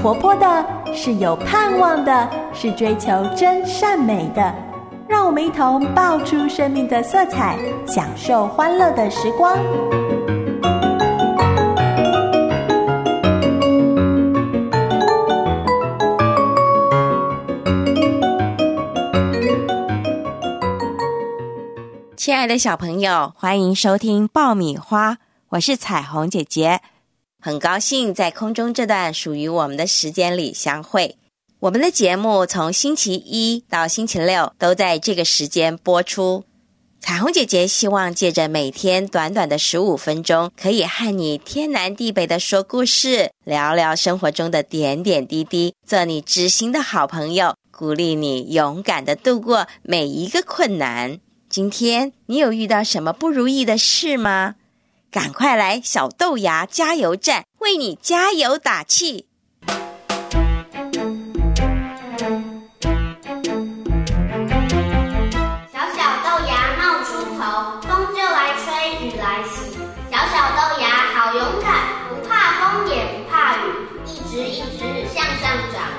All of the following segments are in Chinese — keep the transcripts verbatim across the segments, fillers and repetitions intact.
活泼的，是有盼望的，是追求真善美的。让我们一同爆出生命的色彩，享受欢乐的时光。 亲爱的小朋友，欢迎收听爆米花，我是彩虹姐姐。很高兴在空中这段属于我们的时间里相会。我们的节目从星期一到星期六都在这个时间播出。彩虹姐姐希望借着每天短短的十五分钟，可以和你天南地北的说故事，聊聊生活中的点点滴滴，做你知心的好朋友，鼓励你勇敢地度过每一个困难。今天你有遇到什么不如意的事吗？赶快来小豆芽加油站，为你加油打气。 小小豆芽冒出头，风就来吹，雨来袭。小小豆芽好勇敢，不怕风也不怕雨，一直一直向上长。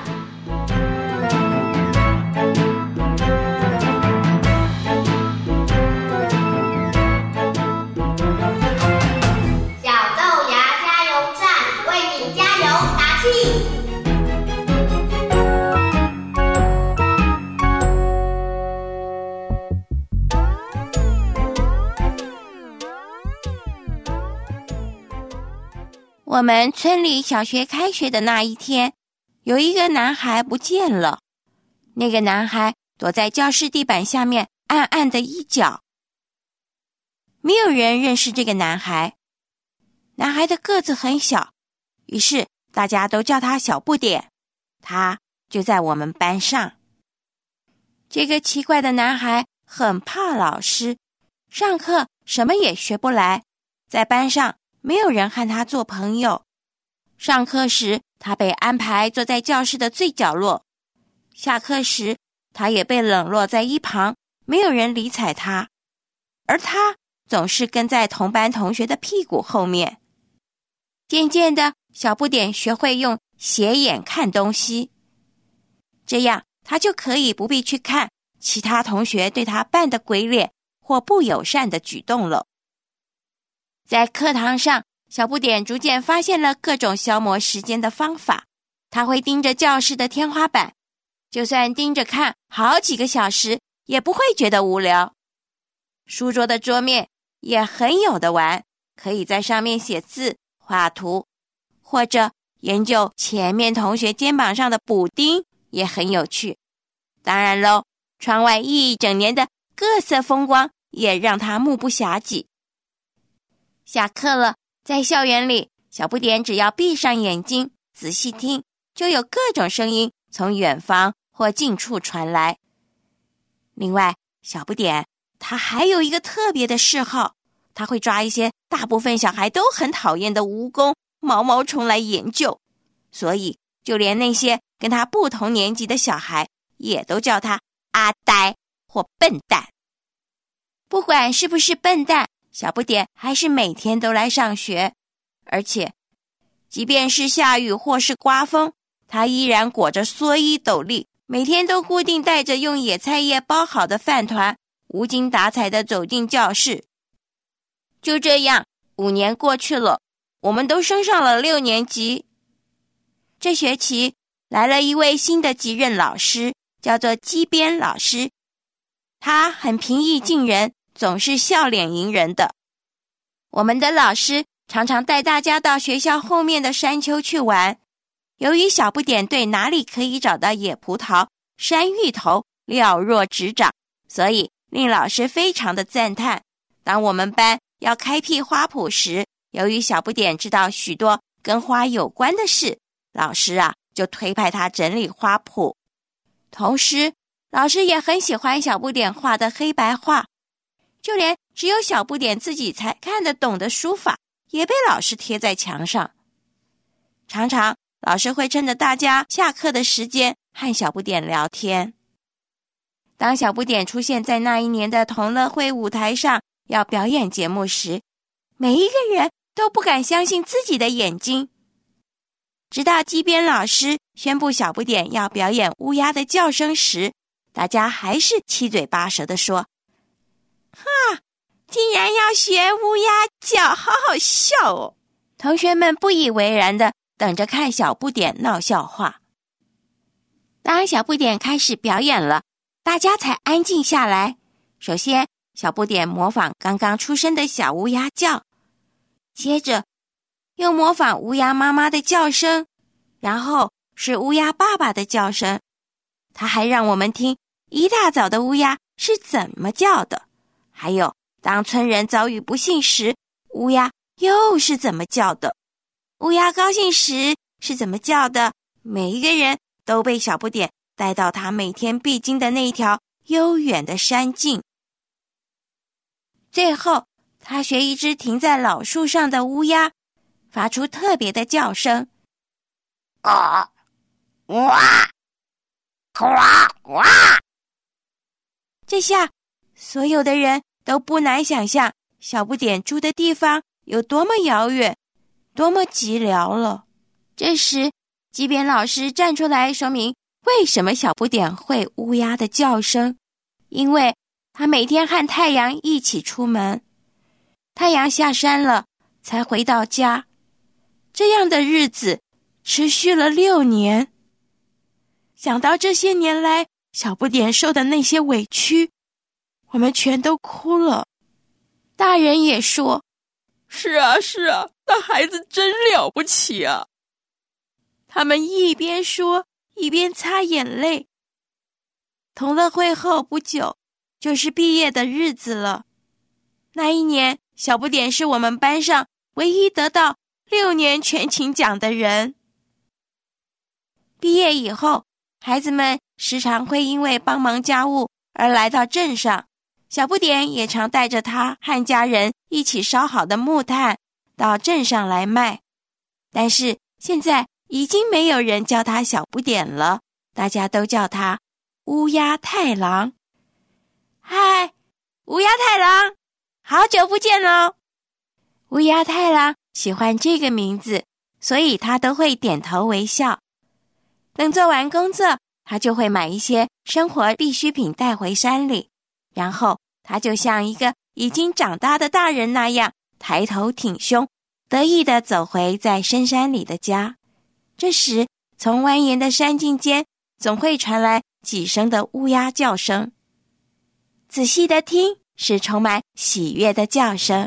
我们村里小学开学的那一天，有一个男孩不见了。那个男孩躲在教室地板下面暗暗的一角。没有人认识这个男孩。男孩的个子很小，于是大家都叫他小不点。他就在我们班上。这个奇怪的男孩很怕老师，上课什么也学不来，在班上没有人和他做朋友。上课时，他被安排坐在教室的最角落；下课时，他也被冷落在一旁，没有人理睬他。而他总是跟在同班同学的屁股后面。渐渐的，小不点学会用斜眼看东西，这样他就可以不必去看其他同学对他扮的鬼脸或不友善的举动了。在课堂上，小不点逐渐发现了各种消磨时间的方法。他会盯着教室的天花板，就算盯着看好几个小时，也不会觉得无聊。书桌的桌面也很有得玩，可以在上面写字、画图，或者研究前面同学肩膀上的补丁，也很有趣。当然咯，窗外一整年的各色风光也让他目不暇接。下课了，在校园里，小不点只要闭上眼睛，仔细听，就有各种声音从远方或近处传来。另外，小不点他还有一个特别的嗜好，他会抓一些大部分小孩都很讨厌的蜈蚣、毛毛虫来研究，所以就连那些跟他不同年级的小孩也都叫他阿呆或笨蛋。不管是不是笨蛋，小不点还是每天都来上学，而且即便是下雨或是刮风，他依然裹着蓑衣斗笠，每天都固定带着用野菜叶包好的饭团，无精打采地走进教室。就这样，五年过去了，我们都升上了六年级。这学期来了一位新的级任老师，叫做基边老师。他很平易近人，总是笑脸迎人的。我们的老师常常带大家到学校后面的山丘去玩。由于小不点对哪里可以找到野葡萄、山芋头了若指掌，所以令老师非常的赞叹。当我们班要开辟花圃时，由于小不点知道许多跟花有关的事，老师啊就推派他整理花圃。同时，老师也很喜欢小不点画的黑白画，就连只有小不点自己才看得懂的书法，也被老师贴在墙上。常常，老师会趁着大家下课的时间和小不点聊天。当小不点出现在那一年的同乐会舞台上要表演节目时，每一个人都不敢相信自己的眼睛。 直到鸡边老师宣布小不点要表演乌鸦的叫声时，大家还是七嘴八舌地说：哈，竟然要学乌鸦叫，好好笑哦！同学们不以为然地等着看小不点闹笑话。当小不点开始表演了，大家才安静下来。首先，小不点模仿刚刚出生的小乌鸦叫，接着又模仿乌鸦妈妈的叫声，然后是乌鸦爸爸的叫声。他还让我们听一大早的乌鸦是怎么叫的，还有当村人遭遇不幸时，乌鸦又是怎么叫的，乌鸦高兴时是怎么叫的。每一个人都被小不点带到他每天必经的那条悠远的山径。最后，他学一只停在老树上的乌鸦，发出特别的叫声，啊，哇，哇哇！这下，所有的人都不难想象小不点住的地方有多么遥远，多么寂寥了。这时，鸡边老师站出来说明为什么小不点会乌鸦的叫声，因为他每天和太阳一起出门，太阳下山了才回到家。这样的日子持续了六年。想到这些年来小不点受的那些委屈，我们全都哭了。大人也说， 是啊是啊，那孩子真了不起啊。 他们一边说一边擦眼泪。同乐会后不久就是毕业的日子了。那一年，小不点是我们班上唯一得到六年全勤奖的人。毕业以后，孩子们时常会因为帮忙家务而来到镇上，小不点也常带着他和家人一起烧好的木炭到镇上来卖。但是现在已经没有人叫他小不点了，大家都叫他乌鸦太郎。嗨，乌鸦太郎，好久不见喽！乌鸦太郎喜欢这个名字，所以他都会点头微笑。等做完工作，他就会买一些生活必需品带回山里，然后他就像一个已经长大的大人那样，抬头挺胸，得意地走回在深山里的家。这时，从蜿蜒的山径间，总会传来几声的乌鸦叫声。仔细地听，是充满喜悦的叫声。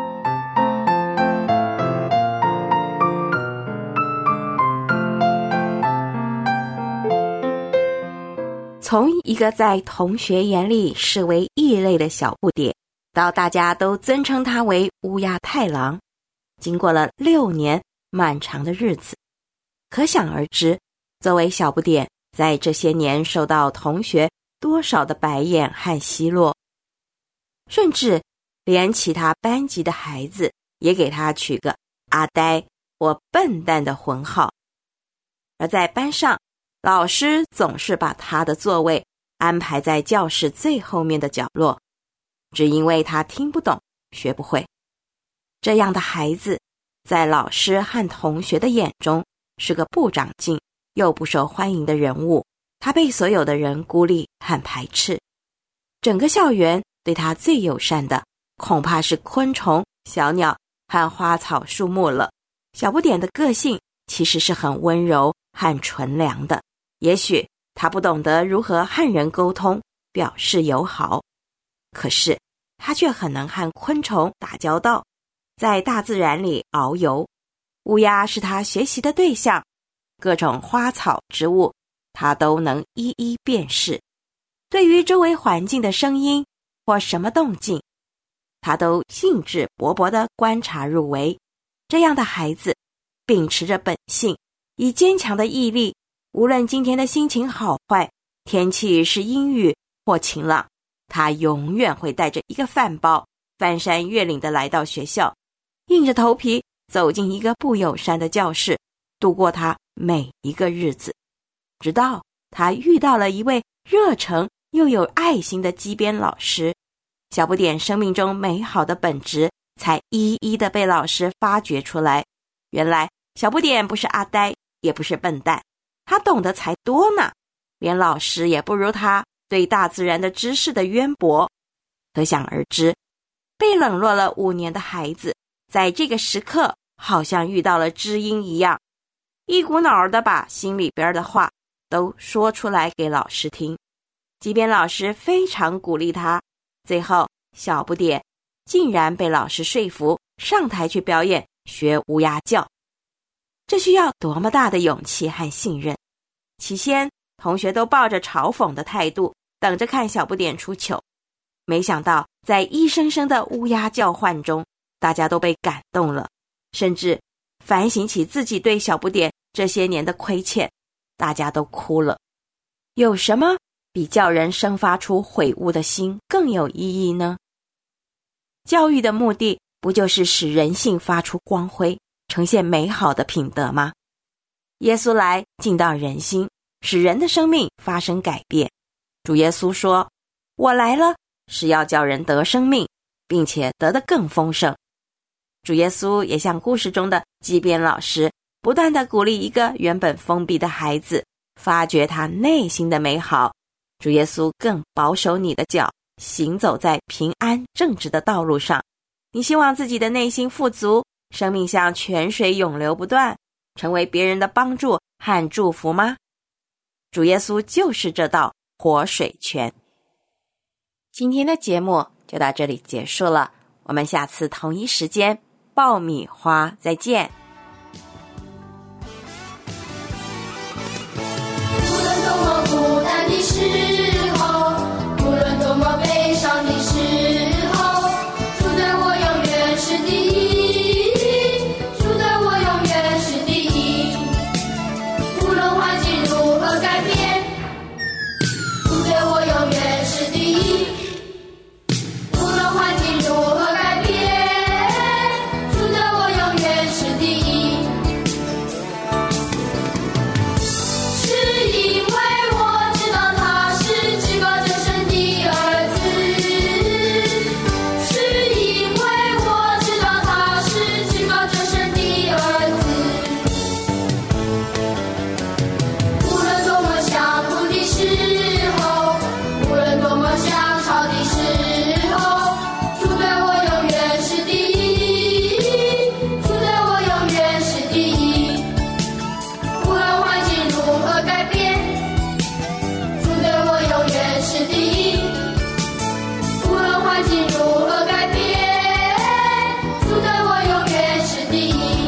从一个在同学眼里视为异类的小不点，到大家都尊称他为乌鸦太郎，经过了六年漫长的日子，可想而知，作为小不点，在这些年受到同学多少的白眼和奚落，甚至连其他班级的孩子也给他取个阿呆或笨蛋的混号。而在班上，老师总是把他的座位安排在教室最后面的角落，只因为他听不懂，学不会。这样的孩子，在老师和同学的眼中是个不长进又不受欢迎的人物，他被所有的人孤立和排斥。整个校园对他最友善的，恐怕是昆虫、小鸟和花草树木了。小不点的个性其实是很温柔和纯良的，也许他不懂得如何和人沟通，表示友好，可是他却很能和昆虫打交道，在大自然里遨游。乌鸦是他学习的对象，各种花草植物他都能一一辨识。对于周围环境的声音或什么动静，他都兴致勃勃地观察入微。这样的孩子秉持着本性，以坚强的毅力，无论今天的心情好坏，天气是阴雨或晴朗，他永远会带着一个饭包，翻山越岭地来到学校，硬着头皮走进一个不友善的教室，度过他每一个日子，直到他遇到了一位热诚又有爱心的鸡边老师。小不点生命中美好的本质才一一的被老师发掘出来。原来小不点不是阿呆， 也不是笨蛋，他懂得才多呢，连老师也不如他对大自然的知识的渊博。可想而知，被冷落了五年的孩子，在这个时刻好像遇到了知音一样，一股脑儿的把心里边的话都说出来给老师听。即便老师非常鼓励他，最后小不点竟然被老师说服上台去表演学乌鸦叫。这需要多么大的勇气和信任。起先同学都抱着嘲讽的态度等着看小不点出糗，没想到在一声声的乌鸦叫唤中，大家都被感动了，甚至反省起自己对小不点这些年的亏欠，大家都哭了。有什么比叫人生发出悔悟的心更有意义呢？教育的目的不就是使人性发出光辉，呈现美好的品德吗？耶稣来进到人心，使人的生命发生改变。主耶稣说，我来了是要叫人得生命，并且得得更丰盛。主耶稣也像故事中的鸡边老师，不断地鼓励一个原本封闭的孩子，发掘他内心的美好。主耶稣更保守你的脚，行走在平安正直的道路上。你希望自己的内心富足，生命像泉水涌流不断，成为别人的帮助和祝福吗？主耶稣就是这道活水泉。今天的节目就到这里结束了，我们下次同一时间爆米花再见。 无论多么孤单的时候，无论多么悲伤的时候，主对我永远是第一，主对我永远是第一。无论环境如何改变，主对我永远是第一。无论环境如何改变，主对我永远是第一。是因为我知道他是至高真神的儿子，是因为我知道他是至高真神的儿子。无论多么想哭的时候，无论多么想吵的时候，主对我永远是第一，主对我永远是第一。无论环境如何改变，主对我永远是第一。无论环境如何改变，主对我永远是第一。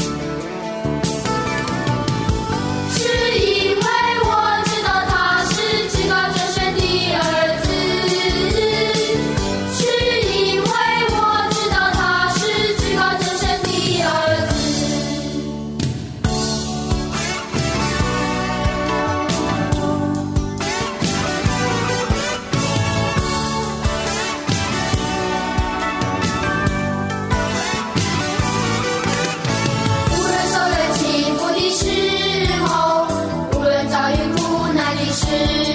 是因为我知道他是至高真神的儿子，是因为我知道他是至高真神的儿子。无论受人欺负的时候，无论遭遇苦难的时